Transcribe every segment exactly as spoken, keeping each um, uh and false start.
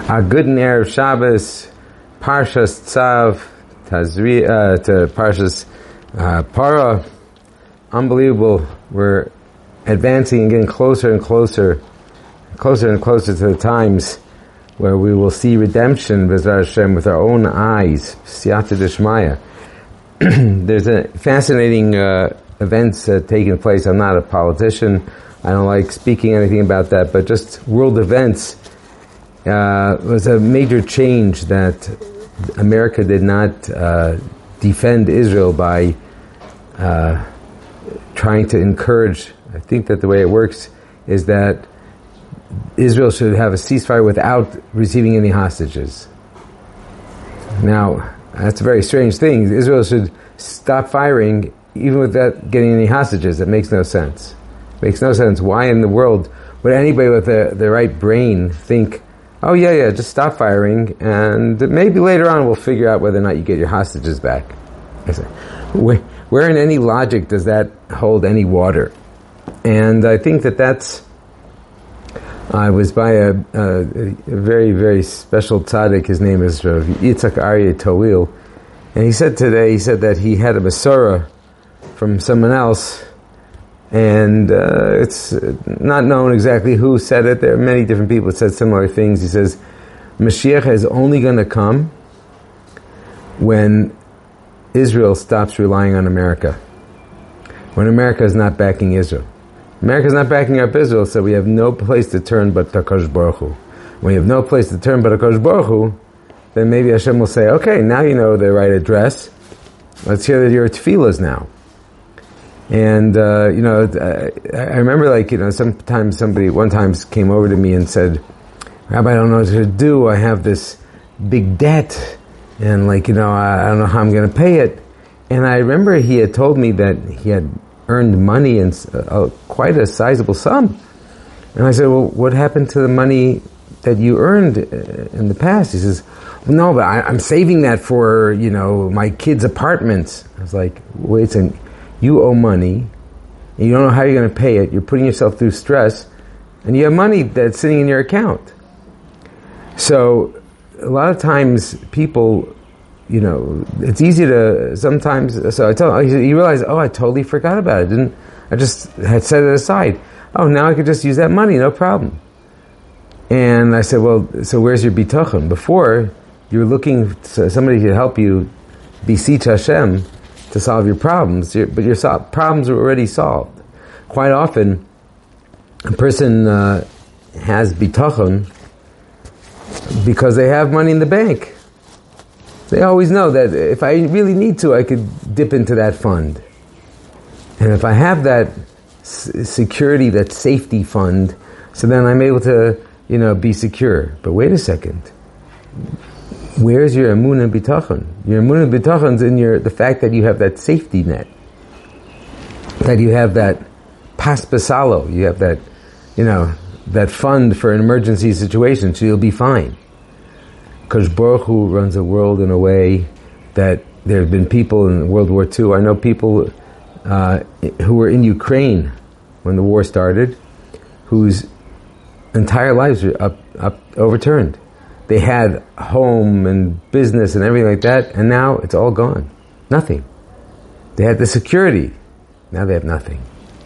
A good Erev Shabbos, Parshas Tzav, Tazri, uh, to Parshas uh, Para. Unbelievable. We're advancing and getting closer and closer, closer and closer to the times where we will see redemption, B'ezras Hashem, with our own eyes. Siyata Dishmaya. There's a fascinating uh, events uh, taking place. I'm not a politician. I don't like speaking anything about that, but just world events. Uh, was a major change that America did not uh, defend Israel by uh, trying to encourage. I think that the way it works is that Israel should have a ceasefire without receiving any hostages. Now, that's a very strange thing. Israel should stop firing even without getting any hostages. It makes no sense. It makes no sense. Why in the world would anybody with the, the right brain think, oh yeah, yeah, just stop firing, and maybe later on we'll figure out whether or not you get your hostages back. I say, where, where in any logic does that hold any water? And I think that that's, I was by a, a, a very, very special tzaddik. His name is Rav Yitzhak Aryeh Towil, and he said today, he said that he had a Masorah from someone else, and uh, it's not known exactly who said it. There are many different people that said similar things. He says, Mashiach is only going to come when Israel stops relying on America. When America is not backing Israel. America is not backing up Israel, so we have no place to turn but HaKadosh Baruch Hu. When you have no place to turn but HaKadosh Baruch Hu, then maybe Hashem will say, okay, now you know the right address. Let's hear your tefillahs now. And, uh, you know, I, I remember, like, you know, sometimes somebody one time came over to me and said, Rabbi, I don't know what to do. I have this big debt, and, like, you know, I, I don't know how I'm going to pay it. And I remember he had told me that he had earned money, and uh, quite a sizable sum. And I said, well, what happened to the money that you earned in the past? He says, well, no, but I, I'm saving that for, you know, my kids' apartments. I was like, wait a second. You owe money, and you don't know how you're going to pay it. You're putting yourself through stress, and you have money that's sitting in your account. So, a lot of times, people, you know, it's easy to sometimes. So I tell him, he realized, oh, I totally forgot about it. Didn't I just had set it aside? Oh, now I could just use that money, no problem. And I said, well, so where's your bitachon? Before, you were looking for somebody to help you beseech Hashem to solve your problems, but your so- problems are already solved. Quite often, a person uh, has bitachon because they have money in the bank. They always know that if I really need to, I could dip into that fund. And if I have that s- security, that safety fund, so then I'm able to, you know, be secure. But wait a second. Where's your emunah bitachon? Your emunah bitachon is in your the fact that you have that safety net, that you have that pas basalo, you have that, you know, that fund for an emergency situation, so you'll be fine. Because Baruch Hu runs the world in a way that there have been people in World War Two. I know people uh, who were in Ukraine when the war started, whose entire lives were up, up overturned. They had home and business and everything like that, and now it's all gone. Nothing. They had the security. Now they have nothing.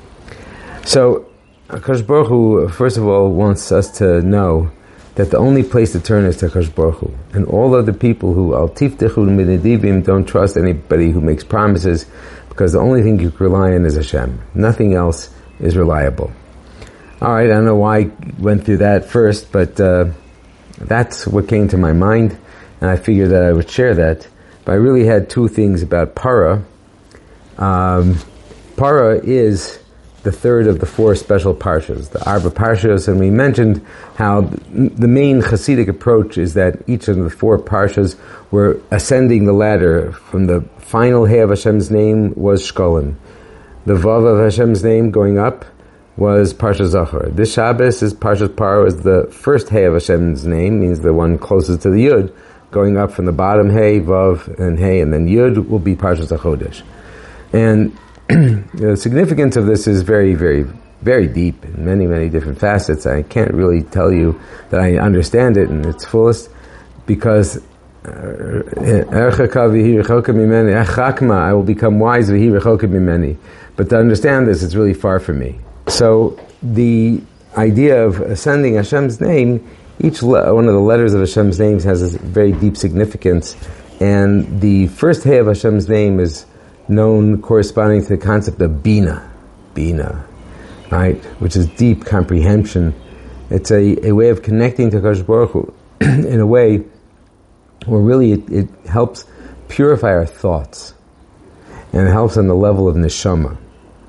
So, HaKadosh Baruch Hu, first of all, wants us to know that the only place to turn is to HaKadosh Baruch Hu. And all other people who, al tiftechu minedivim, don't trust anybody who makes promises, because the only thing you can rely on is Hashem. Nothing else is reliable. Alright, I don't know why I went through that first, but uh, that's what came to my mind, and I figured that I would share that. But I really had two things about Para. Um, Para is the third of the four special parshas, the Arba Parshas, and we mentioned how the main Hasidic approach is that each of the four parshas were ascending the ladder. From the final Hey of Hashem's name was Shkolin. The Vav of Hashem's name going up was Parsha Zachor. This Shabbos is Parsha Para, is the first Hey of Hashem's name, means the one closest to the Yud, going up from the bottom Hey, Vav, and Hey, and then Yud will be Parsha Zachodesh. And the significance of this is very, very very deep in many, many different facets. I can't really tell you that I understand it in its fullest, because I will become wise, but to understand this, it's really far from me. So the idea of ascending Hashem's name, each le- one of the letters of Hashem's names has a very deep significance, and the first Hey of Hashem's name is known corresponding to the concept of Bina, Bina, right, which is deep comprehension. It's a, a way of connecting to Kadosh Baruch Hu in a way where really it, it helps purify our thoughts, and it helps on the level of neshama.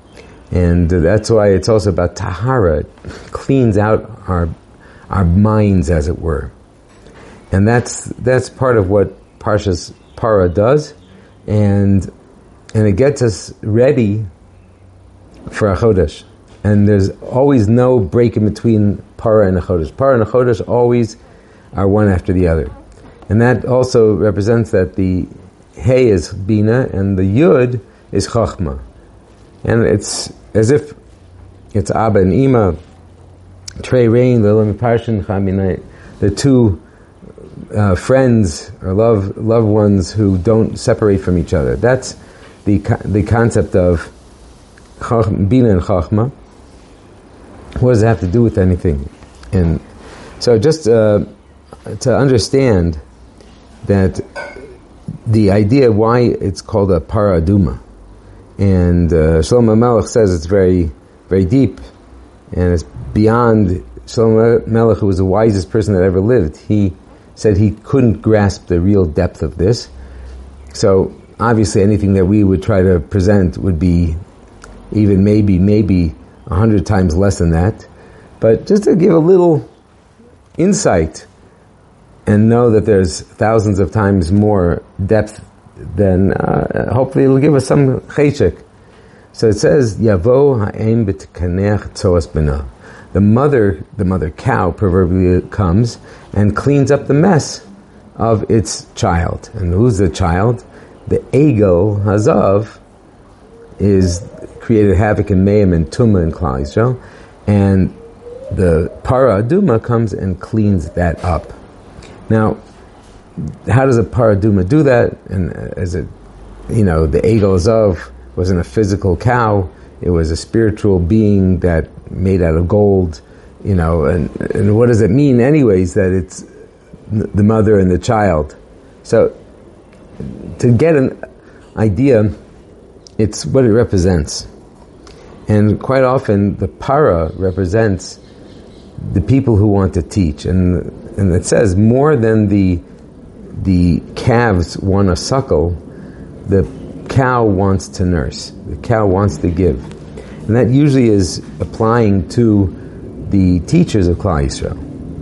And that's why it's also about tahara. It cleans out our our minds, as it were. And that's that's part of what Parshas Para does, and and it gets us ready for a Chodesh. And there's always no break in between Para and a Chodesh. Para and a Chodesh always are one after the other. And that also represents that the Hey is Bina and the Yud is Chachma. And it's as if it's Abba and Ima, Trei Rein, Lelam Parshin, Chaminai, the two uh, friends or love loved ones who don't separate from each other. That's the the concept of Chachma, Bina and Chachma. What does it have to do with anything? And so just uh, to understand that the idea why it's called a paraduma, and uh, Shlomo Melech says it's very, very deep, and it's beyond. Shlomo Melech, who was the wisest person that ever lived, he said he couldn't grasp the real depth of this. So obviously anything that we would try to present would be even maybe, maybe a hundred times less than that. But just to give a little insight and know that there's thousands of times more depth, then uh, hopefully it'll give us some cheshek. So it says, Yavo ha'em b'tkanech tzoas b'na. The mother, the mother cow proverbially comes and cleans up the mess of its child. And who's the child? The Egel Hazav is created havoc in Mayim and Tumah and Klal Yisrael, and the Para Aduma comes and cleans that up. Now, how does a Para Aduma do that? And as it, you know, the Egel Hazav wasn't a physical cow; it was a spiritual being that made out of gold. You know, and and what does it mean, anyways? That it's the mother and the child. So, to get an idea, it's what it represents. And quite often, the para represents the people who want to teach. And and it says, more than the the calves want to suckle, the cow wants to nurse. The cow wants to give. And that usually is applying to the teachers of Klal Yisrael.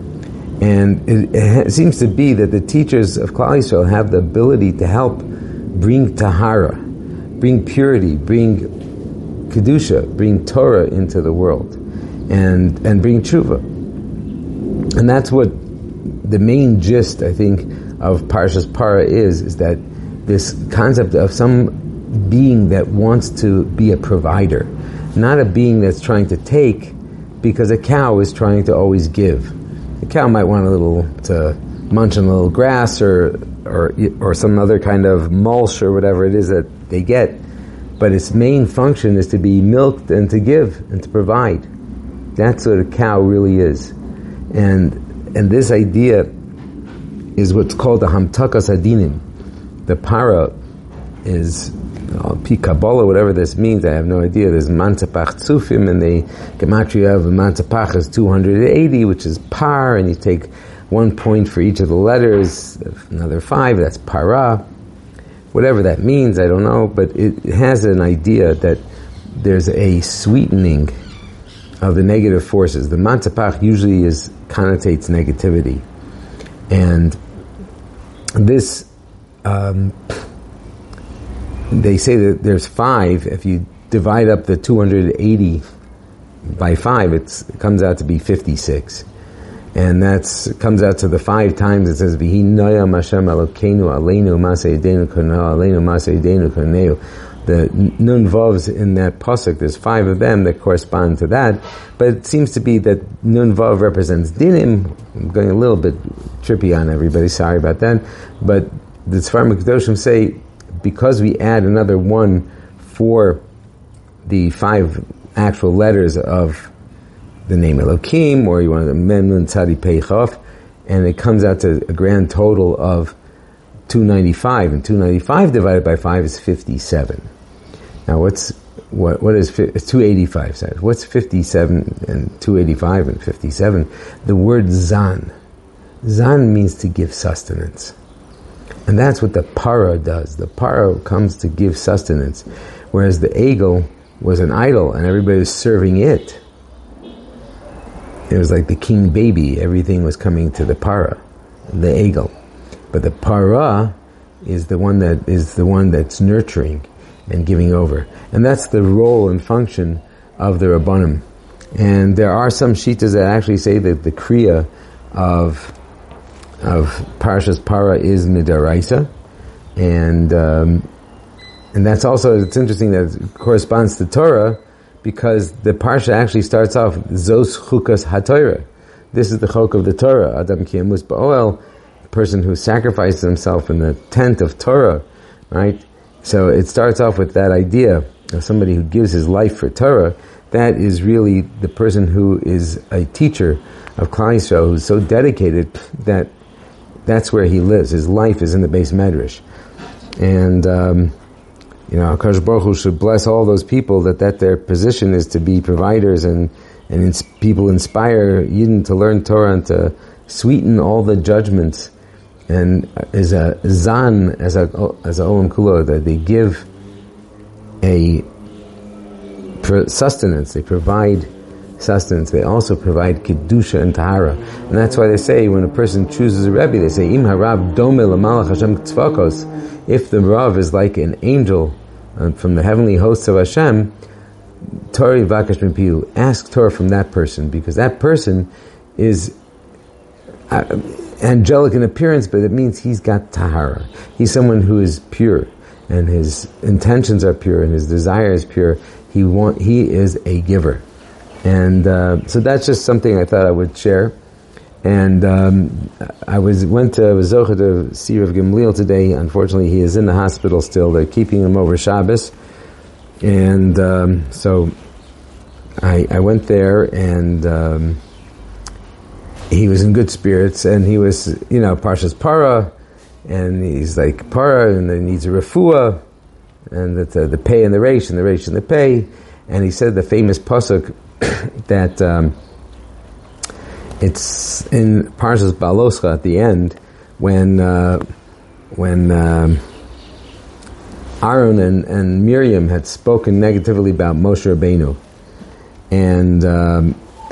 And it, it seems to be that the teachers of Klal Yisrael have the ability to help bring tahara, bring purity, bring kedusha, bring Torah into the world, and and bring tshuva. And that's what the main gist, I think, of Parshas Para is, is that this concept of some being that wants to be a provider, not a being that's trying to take, because a cow is trying to always give. The cow might want a little to munch on a little grass or or or some other kind of mulch or whatever it is that they get, but its main function is to be milked and to give and to provide. That's what a cow really is. And and this idea is what's called the Hamtakas Adinim. The para is uh, Pi Kabbalah, whatever this means, I have no idea. There's Mantapach Tzufim, and the Gematria of Mantapach is two hundred eighty, which is par, and you take one point for each of the letters, another five, that's para. Whatever that means, I don't know, but it has an idea that there's a sweetening of the negative forces. The Mantapach usually is connotates negativity. And this, um, they say that there's five. If you divide up the two hundred eighty by five, it's, it comes out to be fifty-six. And that's comes out to the five times it says, V'hi noyam Hashem Elokeinu aleinu maseh yedenu koneo aleinu maseh yedenu koneo. the nun vavs in that pasuk. There's five of them that correspond to that, but it seems to be that nun vav represents dinim. I'm going a little bit trippy on everybody. Sorry about that, but the Sfarim Kedoshim say because we add another one for the five actual letters of the name Elokim, or you want the Mem Nun Tzadi Pei Chaf, and it comes out to a grand total of two ninety-five, and two ninety-five divided by five is fifty-seven. Now what's, what, what is, it's two eighty-five, sorry. What's fifty-seven and two eighty-five and fifty-seven? The word zan. Zan means to give sustenance. And that's what the para does. The para comes to give sustenance, whereas the egel was an idol and everybody was serving it. It was like the king baby. Everything was coming to the para, the egel. But the para is the one that is the one that's nurturing and giving over, and that's the role and function of the Rabbanim. And there are some shitas that actually say that the kriya of of Parashas Para is midaraisa, and um, and that's also, it's interesting that it corresponds to Torah, because the parsha actually starts off Zos Chukas HaTorah. This is the chok of the Torah. Adam ki yamus ba'oel, the person who sacrifices himself in the tent of Torah, right? So it starts off with that idea of somebody who gives his life for Torah. That is really the person who is a teacher of Klal Yisrael, who's so dedicated that that's where he lives. His life is in the Beis Medrash. And, um, you know, HaKadosh Baruch Hu should bless all those people that, that their position is to be providers, and, and ins- people inspire Yidden to learn Torah and to sweeten all the judgments. And as a zan, as a as a olam kulo, that they give a sustenance, they provide sustenance. They also provide kedusha and tahara, and that's why they say when a person chooses a rebbe, they say im harav dome lamalach Hashem tzvakos. If the rav is like an angel uh, from the heavenly hosts of Hashem, Torah vakash mipiu, ask Torah from that person, because that person is Uh, angelic in appearance, but it means he's got tahara. He's someone who is pure, and his intentions are pure, and his desire is pure. He want, he is a giver. And uh, so that's just something I thought I would share. And um, I was went to, I was zocher to see Rav Gamliel today. Unfortunately, he is in the hospital still. They're keeping him over Shabbos. And um, so I, I went there, and um, he was in good spirits, and he was, you know, Parshas Para, and he's like Para, and then needs a refuah, and that the, the pay and the reish, and the reish and the pay, and he said the famous pasuk that um, it's in Parshas Baloscha at the end when uh, when um, Aaron and, and Miriam had spoken negatively about Moshe Rabbeinu, and um,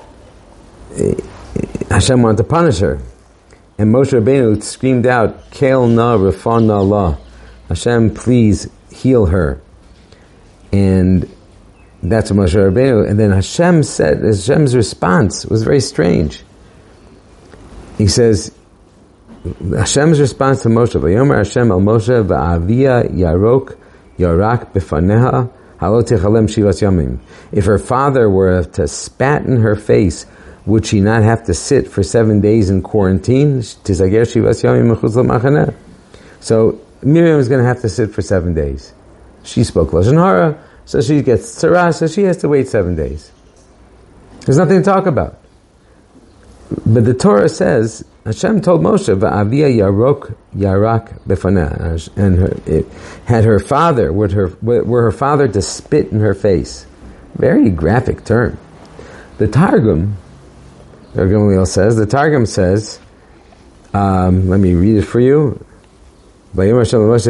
Hashem wanted to punish her, and Moshe Rabbeinu screamed out, "Kel na refan na la, Hashem, please heal her." And that's what Moshe Rabbeinu. And then Hashem said, Hashem's response was very strange. He says, Hashem's response to Moshe, "Vayomer Hashem al Moshe va'avia yarok yarak befaneha halot tichalem shivas yamim." If her father were to spat in her face, would she not have to sit for seven days in quarantine? So Miriam is going to have to sit for seven days. She spoke Lashon Hara, so she gets tzara, so she has to wait seven days. There's nothing to talk about. But the Torah says, Hashem told Moshe, "Va'avia yarok yarak befaneh," and her, it had her father, would her, were her father to spit in her face. Very graphic term. The Targum, Rav Gamliel says, the Targum says, um, let me read it for you. If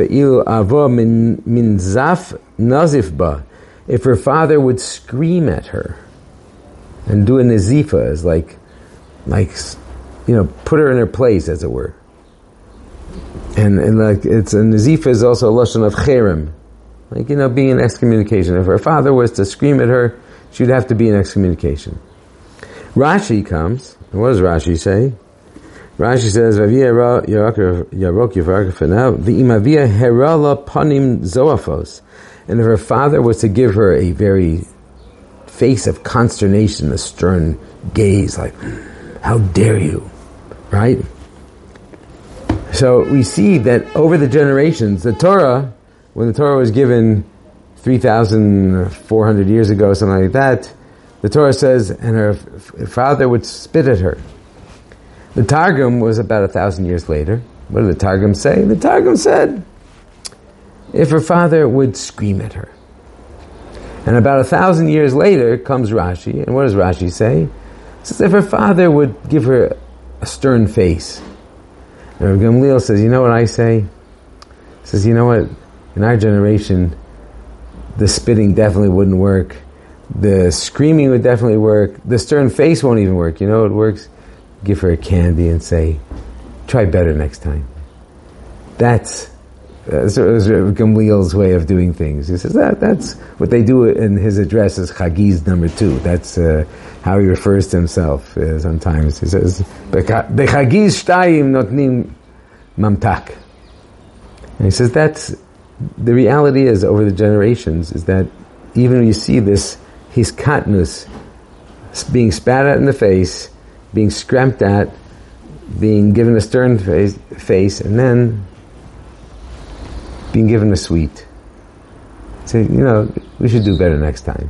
her father would scream at her and do a nazifa, as like, like, you know, put her in her place, as it were. And and like it's a nazifa is also a lashon of cherem, like, you know, being in excommunication. If her father was to scream at her, she'd have to be in excommunication. Rashi comes, and what does Rashi say? Rashi says, And if her father was to give her a very face of consternation, a stern gaze, like, how dare you, right? So we see that over the generations, the Torah, when the Torah was given three thousand four hundred years ago, something like that, the Torah says, and her f- father would spit at her. The Targum was about a thousand years later. What did the Targum say? The Targum said, if her father would scream at her. And about a thousand years later comes Rashi, and what does Rashi say? It says if her father would give her a stern face. And Rav Gamliel says, you know what I say? He says, you know what? In our generation, the spitting definitely wouldn't work. The screaming would definitely work. The stern face won't even work. You know what works? Give her a candy and say, try better next time. That's uh, Gamliel's way of doing things. He says that that's what they do in his address as Chagiz number two. That's uh, how he refers to himself uh, sometimes. He says, Bechagiz shtayim notnim mamtak. And he says that's, the reality is over the generations is that even when you see this, his katnus, being spat at in the face, being scramped at, being given a stern face, face and then being given a sweet. Say, you know, we should do better next time.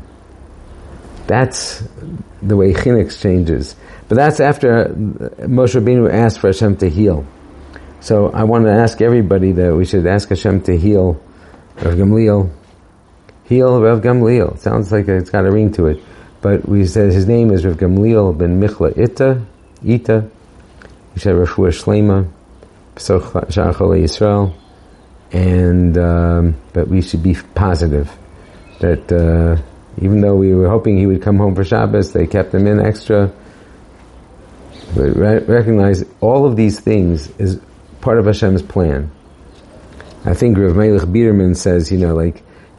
That's the way chinuch changes. But that's after Moshe Rabbeinu asked for Hashem to heal. So I want to ask everybody that we should ask Hashem to heal Rav Gamliel. Heal Rav Gamliel. It sounds like it's got a ring to it. But we said his name is Rav Gamliel ben Michla Ita, Ita. We said Refuah Shlema, B'soch Shar Cholei Yisrael. And, um, but we should be positive that, uh, even though we were hoping he would come home for Shabbos, they kept him in extra. But re- recognize all of these things is part of Hashem's plan. I think Rav Melech Biderman says, you know, like,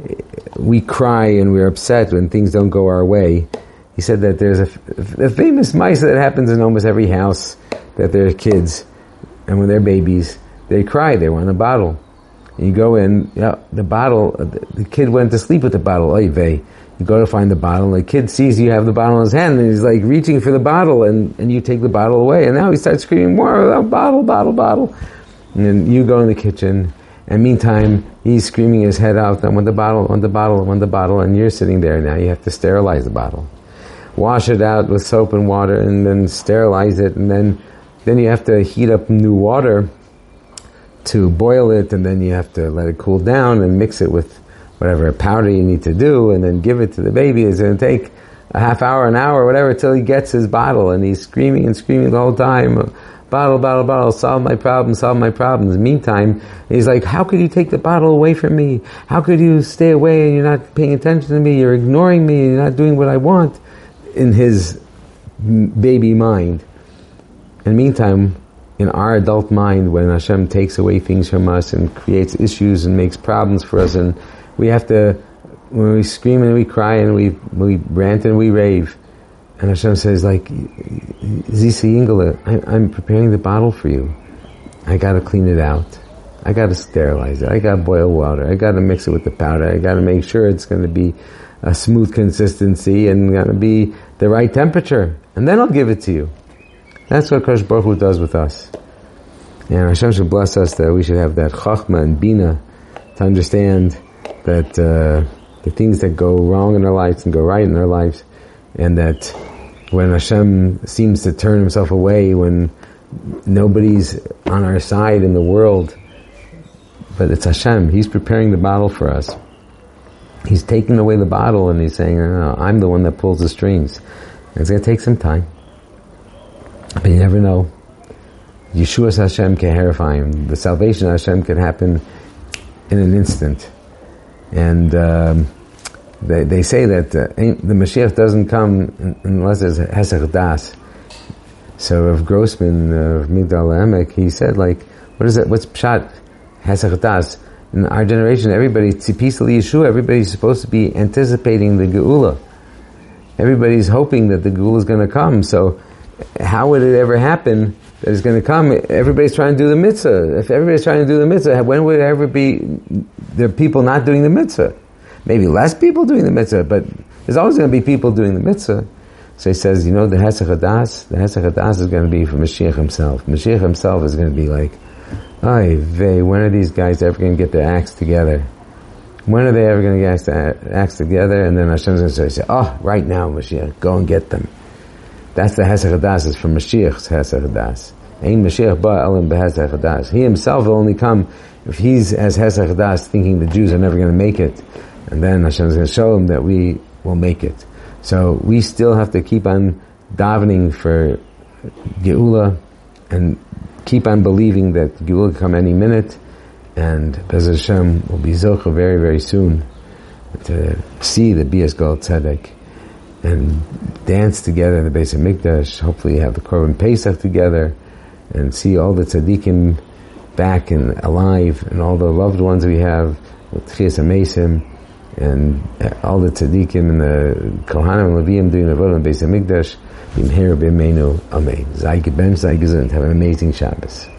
we cry and we're upset when things don't go our way. He said that there's a, a famous mice that happens in almost every house, that there are kids, and when they're babies, they cry, they want a bottle. And you go in, yeah, the bottle, the kid went to sleep with the bottle, oy vey. You go to find the bottle, and the kid sees you have the bottle in his hand, and he's like reaching for the bottle, and, and you take the bottle away, and now he starts screaming more, oh, bottle, bottle, bottle. And then you go in the kitchen, and meantime, he's screaming his head out, I want the bottle, I want the bottle, I want the bottle, and you're sitting there now, you have to sterilize the bottle. Wash it out with soap and water, and then sterilize it, and then, then you have to heat up new water to boil it, and then you have to let it cool down and mix it with whatever powder you need to do, and then give it to the baby. It's going to take a half hour, an hour, whatever, till he gets his bottle, and he's screaming and screaming the whole time, bottle, bottle, bottle, solve my problems, solve my problems. Meantime, he's like, how could you take the bottle away from me? How could you stay away and you're not paying attention to me, you're ignoring me, you're not doing what I want, in his baby mind. And meantime, in our adult mind, when Hashem takes away things from us and creates issues and makes problems for us, and we have to, when we scream and we cry and we we rant and we rave, and Hashem says, like, Zisi Ingela, I'm preparing the bottle for you. I gotta clean it out. I gotta sterilize it. I gotta boil water. I gotta mix it with the powder. I gotta make sure it's gonna be a smooth consistency and gonna be the right temperature. And then I'll give it to you. That's what Kadosh Baruch Hu does with us. And Hashem should bless us that we should have that chachma and bina to understand that uh, the things that go wrong in our lives and go right in our lives, and that when Hashem seems to turn himself away, when nobody's on our side in the world, but it's Hashem. He's preparing the bottle for us. He's taking away the bottle and he's saying, oh, I'm the one that pulls the strings. And it's going to take some time. But you never know. Yeshuas Hashem keherifayim. The salvation of Hashem can happen in an instant. And um, they, they say that uh, the Mashiach doesn't come unless there's Hesach Das. So Rav Grossman of Migdal Emek, he said, like, what is it? What's Pshat Hesach Das? In our generation, everybody, Tzipis Yeshua, everybody's supposed to be anticipating the Geula. Everybody's hoping that the Geula is going to come. So how would it ever happen that it's going to come? Everybody's trying to do the mitzvah. If everybody's trying to do the mitzvah, when would it ever be there are people not doing the mitzvah? maybe less people doing the mitzvah, but there's always going to be people doing the mitzvah. So he says, you know, the Hesach Hadas, the Hesach Hadas is going to be for Mashiach himself. Mashiach himself is going to be like, ay vey, when are these guys ever going to get their acts together? When are they ever going to get their acts together? And then Hashem's going to say, oh, right now, Mashiach, go and get them. That's the Hesach Hadas, is from Mashiach's Hesach Hadas. Ein Mashiach ba elam behesach hadas. He himself will only come if he's as Hesach Hadas, thinking the Jews are never going to make it. And then Hashem is going to show him that we will make it. So we still have to keep on davening for Geula and keep on believing that Geula will come any minute. And Be'ez Hashem will be Zocha very, very soon to see the Bias Gol Tzedek and dance together in the Beis HaMikdash. Hopefully have the Korban Pesach together and see all the tzaddikim back and alive, and all the loved ones we have with Tchias HaMesim, and all the tzaddikim and the Kohanim and Leviim doing the Avodah in Beis HaMikdash. B'mheira b'yameinu, amen. Zay gebench, zay gesund. Have an amazing Shabbos.